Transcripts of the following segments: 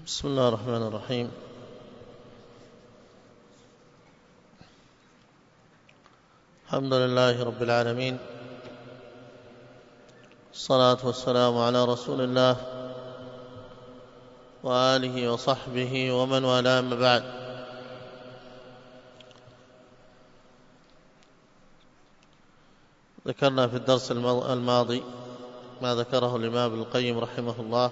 بسم الله الرحمن الرحيم. الحمد لله رب العالمين، الصلاة والسلام على رسول الله وآله وصحبه ومن والاه، أما بعد. ذكرنا في الدرس الماضي ما ذكره الإمام ابن القيم رحمه الله،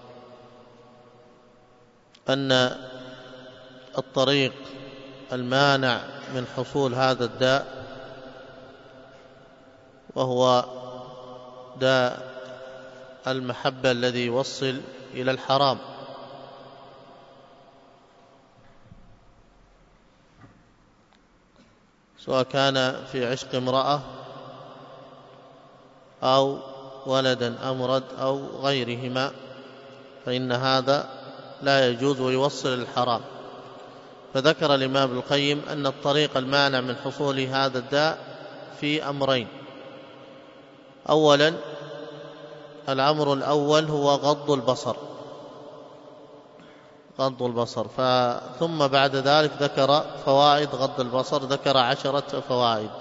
أن الطريق المانع من حصول هذا الداء وهو داء المحبة الذي يوصل إلى الحرام، سواء كان في عشق امرأة أو ولدا أمرد أو غيرهما، فإن هذا لا يجوز ويوصل الحرام. فذكر الإمام ابن القيم أن الطريق المانع من حصول هذا الداء في أمرين. أولا، الأمر الأول هو غض البصر، ثم بعد ذلك ذكر فوائد غض البصر، ذكر 10 فوائد.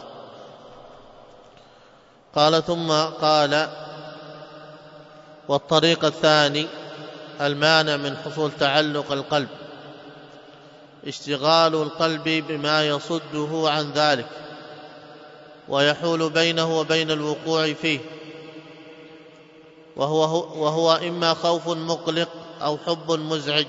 ثم قال: والطريق الثاني المانع من حصول تعلق القلب، اشتغال القلب بما يصده عن ذلك ويحول بينه وبين الوقوع فيه، وهو إما خوف مقلق أو حب مزعج.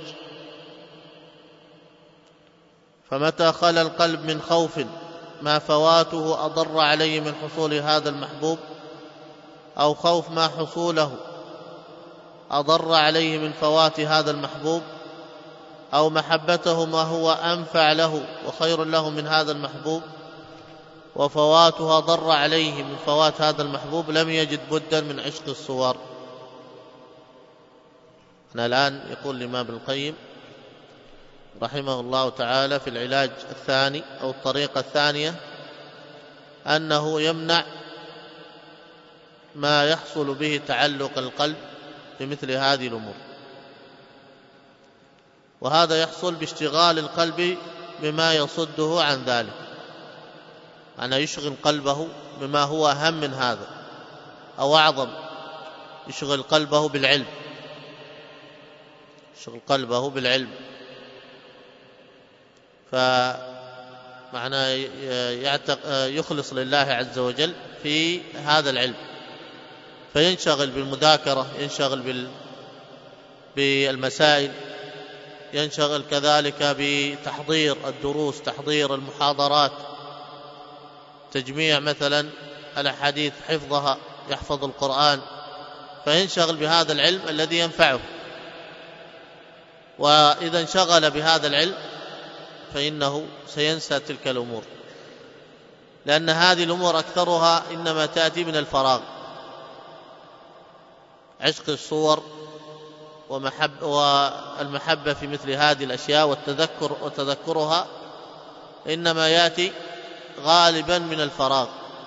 فمتى خلا القلب من خوف ما فواته أضر عليه من حصول هذا المحبوب، أو خوف ما حصوله أضر عليه من فوات هذا المحبوب، أو محبته ما هو أنفع له وخير له من هذا المحبوب وفواته أضر عليه من فوات هذا المحبوب، لم يجد بدا من عشق الصور. الآن يقول الإمام ابن القيم رحمه الله تعالى في العلاج الثاني أو الطريقة الثانية أنه يمنع ما يحصل به تعلق القلب بمثل هذه الأمور، وهذا يحصل باشتغال القلب بما يصده عن ذلك، أن يشغل قلبه بما هو أهم من هذا أو أعظم، يشغل قلبه بالعلم، فمعنى يخلص لله عز وجل في هذا العلم، فينشغل بالمذاكرة، ينشغل بالمسائل، ينشغل كذلك بتحضير الدروس، تحضير المحاضرات، تجميع مثلا الأحاديث، حفظها، يحفظ القرآن، فينشغل بهذا العلم الذي ينفعه. وإذا انشغل بهذا العلم فإنه سينسى تلك الأمور، لأن هذه الأمور أكثرها إنما تأتي من الفراغ. عشق الصور والمحبة في مثل هذه الأشياء وتذكرها إنما يأتي غالبا من الفراغ.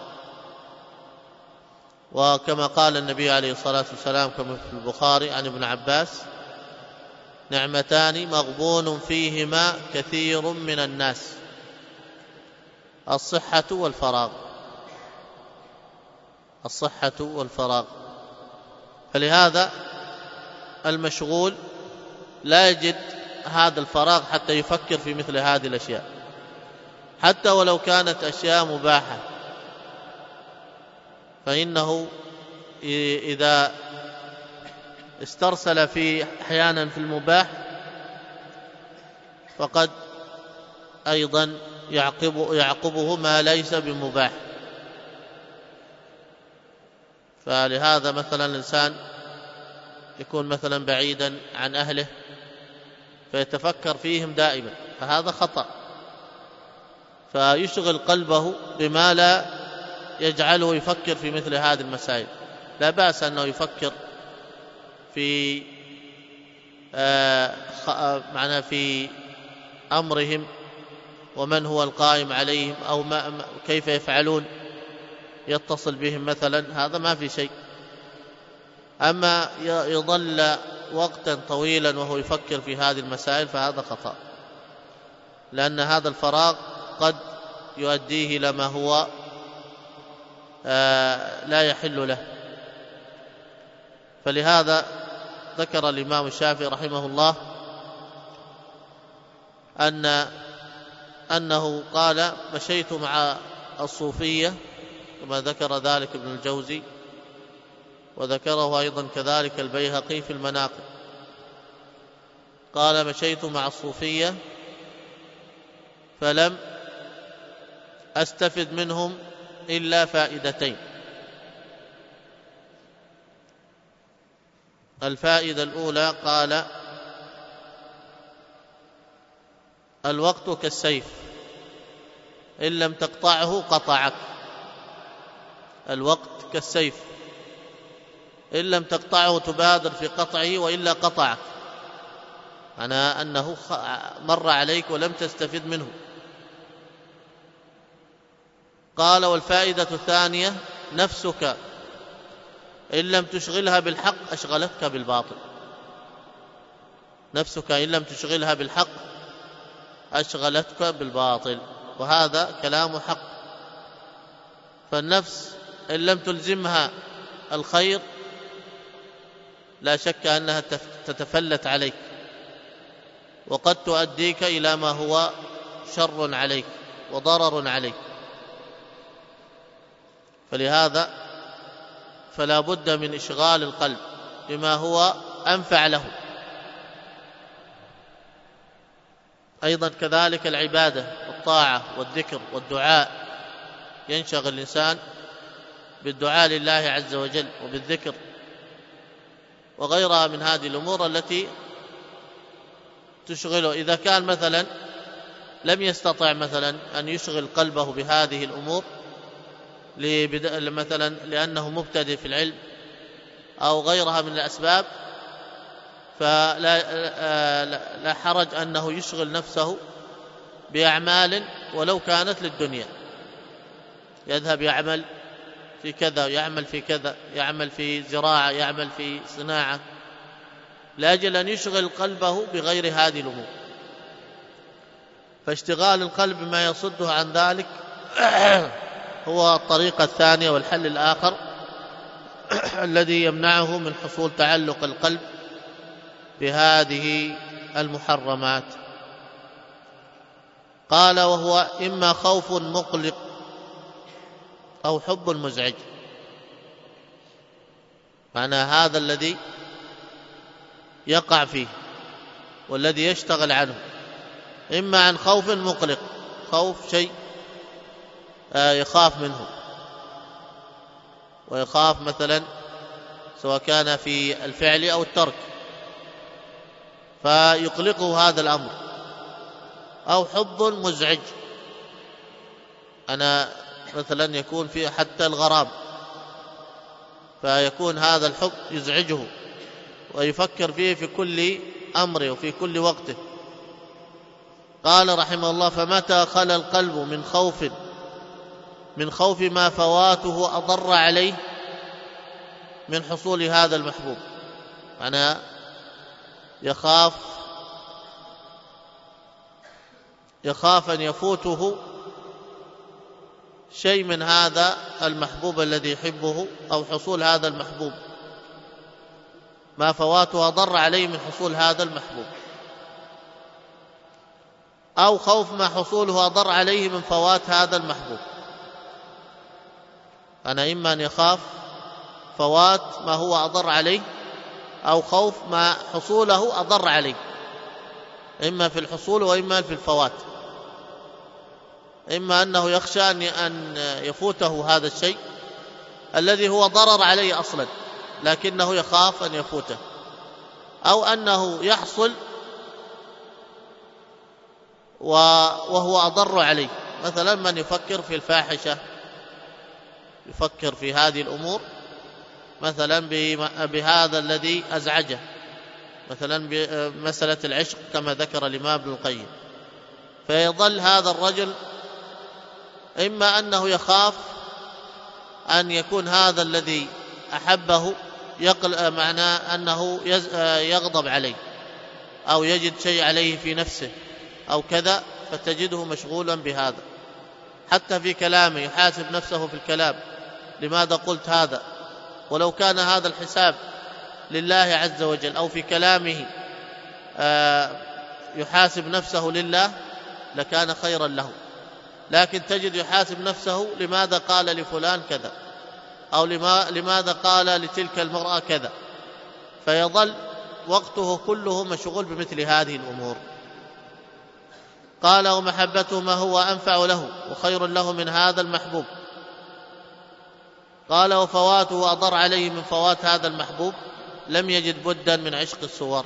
وكما قال النبي عليه الصلاة والسلام كما في البخاري عن ابن عباس: نعمتان مغبون فيهما كثير من الناس، الصحة والفراغ. فلهذا المشغول لا يجد هذا الفراغ حتى يفكر في مثل هذه الأشياء، حتى ولو كانت أشياء مباحة، فإنه إذا استرسل أحيانا في المباح فقد أيضا يعقبه ما ليس بمباح. فلهذا مثلا الإنسان يكون مثلا بعيدا عن أهله فيتفكر فيهم دائما، فهذا خطأ، فيشغل قلبه بما لا يجعله يفكر في مثل هذه المسائل. لا بأس أنه يفكر في في أمرهم ومن هو القائم عليهم أو كيف يفعلون، يتصل بهم مثلا، هذا ما في شيء. أما يظل وقتا طويلا وهو يفكر في هذه المسائل فهذا خطأ، لأن هذا الفراغ قد يؤديه إلى ما هو لا يحل له. فلهذا ذكر الإمام الشافعي رحمه الله أنه قال: مشيت مع الصوفية، كما ذكر ذلك ابن الجوزي، وذكره أيضا كذلك البيهقي في المناقب. قال: مشيت مع الصوفية فلم أستفد منهم إلا فائدتين. الفائدة الأولى قال: الوقت كالسيف إن لم تقطعه قطعك. الوقت كالسيف إن لم تقطعه تبادر في قطعه وإلا قطعك، معنى أنه مر عليك ولم تستفد منه. قال: والفائدة الثانية: نفسك إن لم تشغلها بالحق أشغلتك بالباطل. نفسك إن لم تشغلها بالحق أشغلتك بالباطل، وهذا كلام حق. فالنفس إن لم تلزمها الخير لا شك أنها تتفلت عليك، وقد تؤديك إلى ما هو شر عليك وضرر عليك. فلهذا فلا بد من إشغال القلب بما هو أنفع له. أيضا كذلك العبادة والطاعة والذكر والدعاء، ينشغل الإنسان بالدعاء لله عز وجل وبالذكر وغيرها من هذه الأمور التي تشغله. إذا كان مثلا لم يستطع مثلا أن يشغل قلبه بهذه الأمور مثلا لأنه مبتدئ في العلم أو غيرها من الأسباب، فلا حرج أنه يشغل نفسه بأعمال ولو كانت للدنيا، يذهب يعمل في كذا، يعمل في كذا، يعمل في زراعة، يعمل في صناعة، لأجل أن يشغل قلبه بغير هذه الأمور. فاشتغال القلب بما يصده عن ذلك هو الطريقة الثانية والحل الآخر الذي يمنعه من حصول تعلق القلب بهذه المحرمات. قال: وهو إما خوف مقلق أو حب مزعج. معنى هذا الذي يقع فيه والذي يشتغل عنه، إما عن خوف مقلق، خوف شيء يخاف منه، ويخاف مثلا سواء كان في الفعل أو الترك فيقلقه هذا الأمر، أو حب مزعج. أنا مثلا يكون فيه حتى الغرام، فيكون هذا الحب يزعجه ويفكر فيه في كل أمره وفي كل وقته. قال رحمه الله: فمتى خلا القلب من خوف ما فواته أضر عليه من حصول هذا المحبوب. أنا يخاف أن يفوته شيء من هذا المحبوب الذي يحبه، أو حصول هذا المحبوب، ما فواته أضر عليه من حصول هذا المحبوب، أو خوف ما حصوله أضر عليه من فوات هذا المحبوب. أنا إما أن يخاف فوات ما هو أضر عليه، أو خوف ما حصوله أضر عليه، إما في الحصول وإما في الفوات. إما أنه يخشى أن يفوته هذا الشيء الذي هو ضرر عليه أصلا لكنه يخاف أن يفوته، أو أنه يحصل وهو أضر عليه. مثلا من يفكر في الفاحشة، يفكر في هذه الأمور مثلا بهذا الذي أزعجه، مثلا بمسألة العشق كما ذكر الإمام ابن القيم، فيظل هذا الرجل إما أنه يخاف أن يكون هذا الذي أحبه معناه أنه يغضب عليه أو يجد شيء عليه في نفسه أو كذا، فتجده مشغولا بهذا. حتى في كلامه يحاسب نفسه في الكلام، لماذا قلت هذا؟ ولو كان هذا الحساب لله عز وجل، أو في كلامه يحاسب نفسه لله، لكان خيرا له. لكن تجد يحاسب نفسه لماذا قال لفلان كذا، أو لماذا قال لتلك المرأة كذا، فيظل وقته كله مشغول بمثل هذه الأمور. قال: ومحبته ما هو أنفع له وخير له من هذا المحبوب. قال: وفواته أضر عليه من فوات هذا المحبوب، لم يجد بدا من عشق الصور.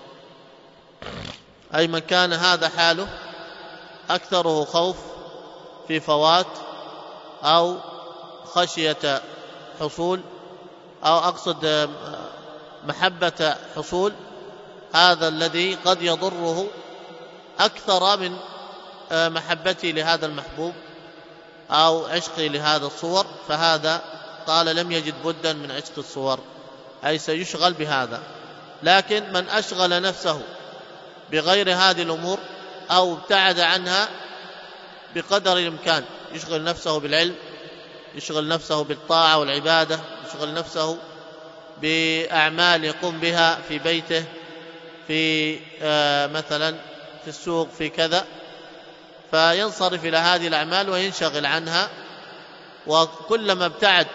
أي من كان هذا حاله، أكثره خوف في فوات أو خشية حصول، أو أقصد محبة حصول، هذا الذي قد يضره أكثر من محبتي لهذا المحبوب أو عشقي لهذا الصور، فهذا قال لم يجد بدا من عشق الصور، أي سيشغل بهذا. لكن من أشغل نفسه بغير هذه الأمور أو ابتعد عنها بقدر الإمكان، يشغل نفسه بالعلم، يشغل نفسه بالطاعة والعبادة، يشغل نفسه بأعمال يقوم بها في بيته، في مثلا في السوق، في كذا، فينصرف إلى هذه الأعمال وينشغل عنها. وكلما ابتعد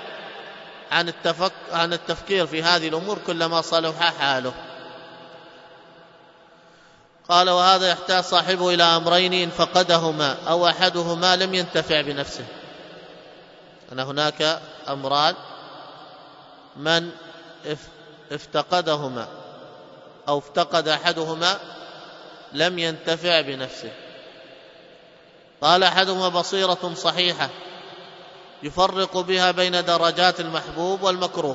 عن التفكير في هذه الأمور كلما صلح حاله. قال: وهذا يحتاج صاحبه إلى أمرين: إن فقدهما أو أحدهما لم ينتفع بنفسه. أن هناك أمران: من افتقدهما أو افتقد أحدهما لم ينتفع بنفسه. قال: أحدهما بصيرة صحيحة يفرق بها بين درجات المحبوب والمكروه.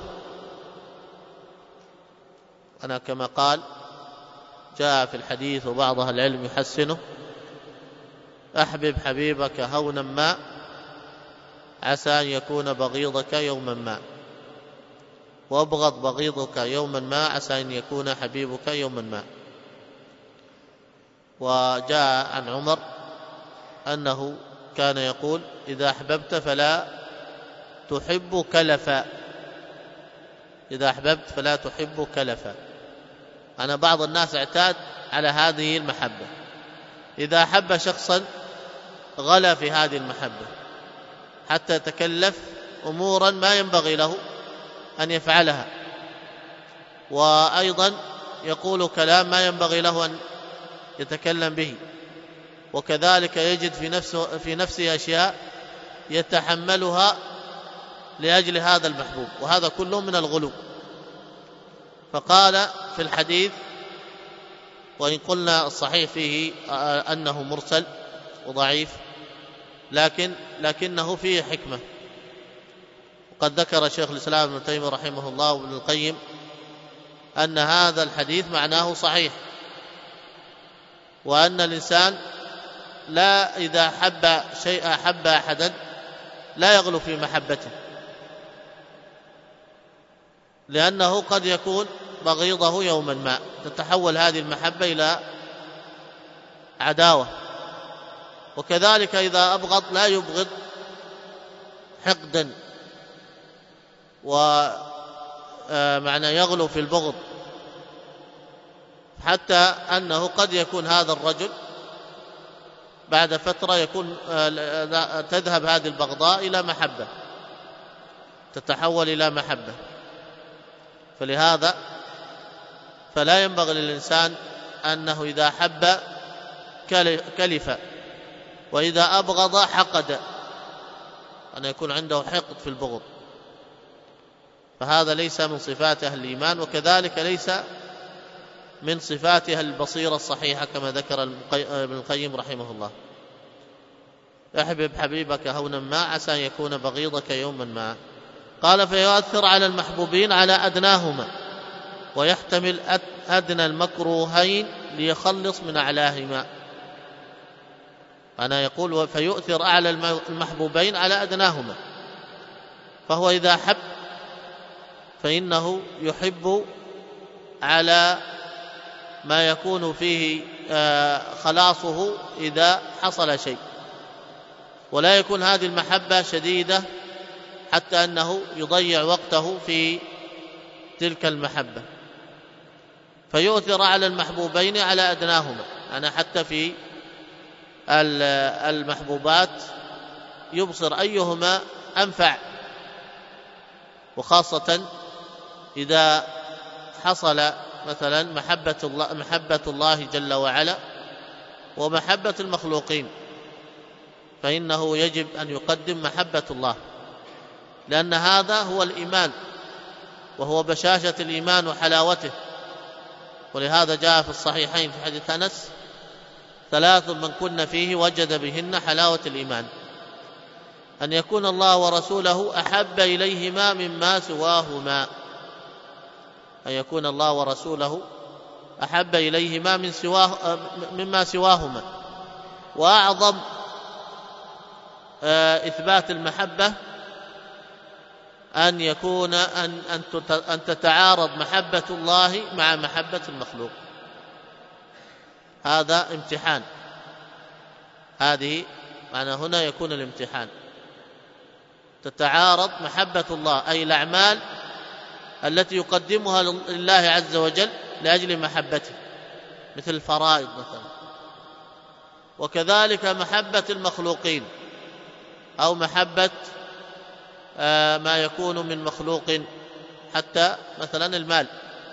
أنا كما قال جاء في الحديث وبعض أهل العلم يحسنه: أحبب حبيبك هونا ما عسى أن يكون بغيضك يوما ما، وابغض بغيضك يوما ما عسى أن يكون حبيبك يوما ما. وجاء عن عمر أنه كان يقول: إذا أحببت فلا تحب كلفا، إذا أحببت فلا تحب كلفا. أنا بعض الناس اعتاد على هذه المحبة، إذا أحب شخصا غلا في هذه المحبة حتى يتكلف أمورا ما ينبغي له أن يفعلها، وأيضا يقول كلام ما ينبغي له أن يتكلم به، وكذلك يجد في نفسه أشياء يتحملها لأجل هذا المحبوب، وهذا كله من الغلو. فقال في الحديث، وإن قلنا الصحيح فيه أنه مرسل وضعيف، لكنه فيه حكمة. وقد ذكر شيخ الإسلام ابن تيمية رحمه الله وابن القيم أن هذا الحديث معناه صحيح، وأن الإنسان لا إذا حب شيئا أحب أحدا لا يغلو في محبته، لأنه قد يكون بغيضه يوما ما، تتحول هذه المحبة إلى عداوة. وكذلك إذا أبغض لا يبغض حقدا، ومعنى يغلو في البغض، حتى أنه قد يكون هذا الرجل بعد فترة يكون تذهب هذه البغضاء إلى محبة، تتحول إلى محبة. فلهذا فلا ينبغي للإنسان أنه إذا حب كلف، وإذا أبغض حقد، أن يكون عنده حقد في البغض، فهذا ليس من صفات أهل الإيمان، وكذلك ليس من صفات أهل البصيرة الصحيحة كما ذكر ابن القيم رحمه الله. احبب حبيبك هونا ما عسى أن يكون بغيضك يوما ما. قال: فيؤثر على المحبوبين على أدناهما، ويحتمل أدنى المكروهين ليخلص من أعلاهما. أنا يقول فيؤثر أعلى المحبوبين على أدناهما، فهو إذا حب فإنه يحب على ما يكون فيه خلاصه إذا حصل شيء، ولا يكون هذه المحبة شديدة حتى أنه يضيع وقته في تلك المحبة، فيؤثر على المحبوبين على أدناهما. أنا حتى في المحبوبات يبصر أيهما أنفع، وخاصة إذا حصل مثلا محبة الله جل وعلا ومحبة المخلوقين، فإنه يجب أن يقدم محبة الله، لأن هذا هو الإيمان وهو بشاشة الإيمان وحلاوته. ولهذا جاء في الصحيحين في حديث أنس: 3 من كن فيه وجد بهن حلاوة الإيمان، أن يكون الله ورسوله أحب إليهما مما سواهما، أن يكون الله ورسوله أحب إليهما مما سواهما. وأعظم إثبات المحبة أن يكون أن تتعارض محبة الله مع محبة المخلوق. هذا امتحان، هذه معنى هنا يكون الامتحان. تتعارض محبة الله أي الأعمال التي يقدمها لله عز وجل لأجل محبته، مثل الفرائض مثلا، وكذلك محبة المخلوقين أو محبة ما يكون من مخلوق، حتى مثلا المال،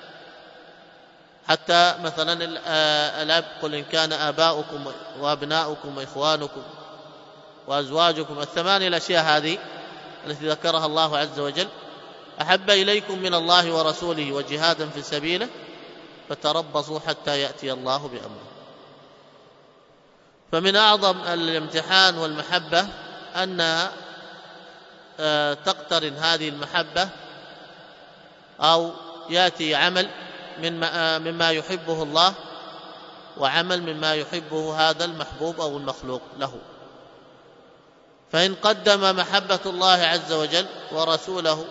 حتى مثلا الأب: قل إن كان آباؤكم وأبناؤكم وإخوانكم وأزواجكم، 8 الأشياء هذه التي ذكرها الله عز وجل: أحب إليكم من الله ورسوله وجهادا في سبيله فتربصوا حتى يأتي الله بأمره. فمن أعظم الامتحان والمحبة أن تقترن هذه المحبة أو يأتي عمل مما يحبه الله وعمل مما يحبه هذا المحبوب أو المخلوق له. فإن قدم محبة الله عز وجل ورسوله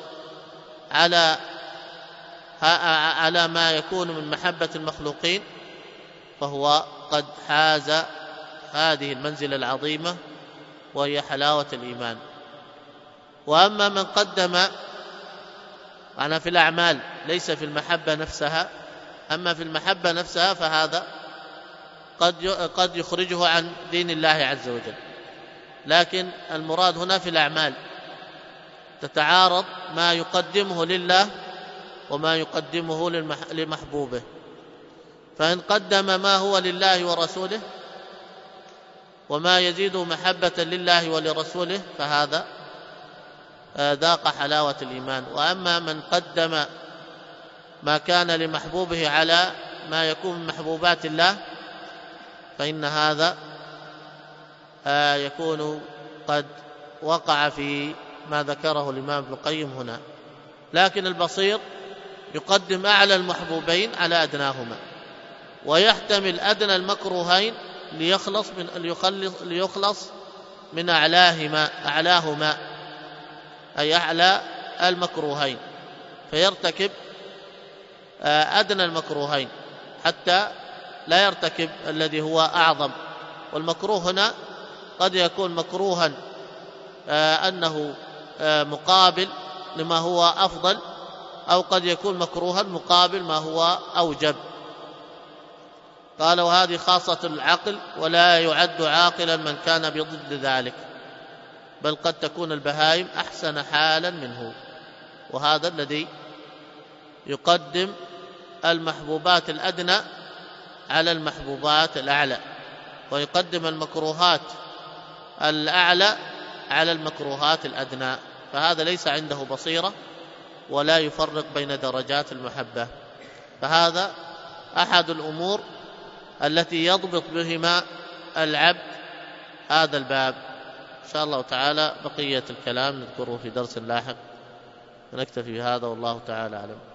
على ما يكون من محبة المخلوقين فهو قد حاز هذه المنزلة العظيمة وهي حلاوة الإيمان. وأما من قدم معنا في الأعمال ليس في المحبة نفسها، أما في المحبة نفسها فهذا قد يخرجه عن دين الله عز وجل. لكن المراد هنا في الأعمال تتعارض ما يقدمه لله وما يقدمه لمحبوبه. فإن قدم ما هو لله ورسوله وما يزيد محبة لله ولرسوله فهذا ذاق حلاوة الإيمان. وأما من قدم ما كان لمحبوبه على ما يكون من محبوبات الله فإن هذا يكون قد وقع في ما ذكره الإمام ابن القيم هنا. لكن البصير يقدم أعلى المحبوبين على أدناهما، ويحتمل أدنى المكروهين ليخلص من أعلاهما أي أعلى المكروهين، فيرتكب أدنى المكروهين حتى لا يرتكب الذي هو أعظم. والمكروه هنا قد يكون مكروها أنه مقابل لما هو أفضل، أو قد يكون مكروها مقابل ما هو أوجب. قال: وهذه خاصة العقل، ولا يعد عاقلا من كان بضد ذلك، بل قد تكون البهائم أحسن حالا منه. وهذا الذي يقدم المحبوبات الأدنى على المحبوبات الأعلى، ويقدم المكروهات الأعلى على المكروهات الأدنى، فهذا ليس عنده بصيرة ولا يفرق بين درجات المحبة. فهذا أحد الأمور التي يضبط بهما العبد هذا الباب. إن شاء الله تعالى بقية الكلام نذكره في درس لاحق، ونكتفي بهذا والله تعالى أعلم.